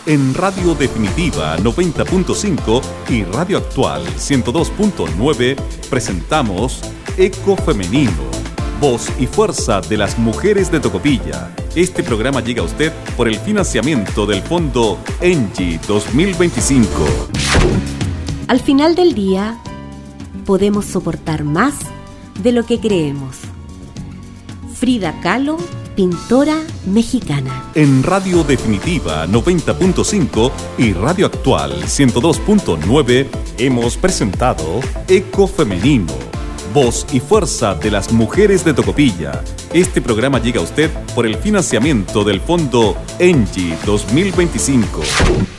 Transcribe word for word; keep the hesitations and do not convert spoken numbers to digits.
En Radio Definitiva noventa punto cinco y Radio Actual ciento dos punto nueve presentamos Eco Femenino, voz y fuerza de las mujeres de Tocopilla. Este programa llega a usted por el financiamiento del Fondo ENGIE dos mil veinticinco. Al final del día, podemos soportar más de lo que creemos. Frida Kahlo, pintora mexicana. En Radio Definitiva noventa punto cinco y Radio Actual ciento dos punto nueve hemos presentado Eco Femenino, voz y fuerza de las mujeres de Tocopilla. Este programa llega a usted por el financiamiento del Fondo ENGIE dos mil veinticinco.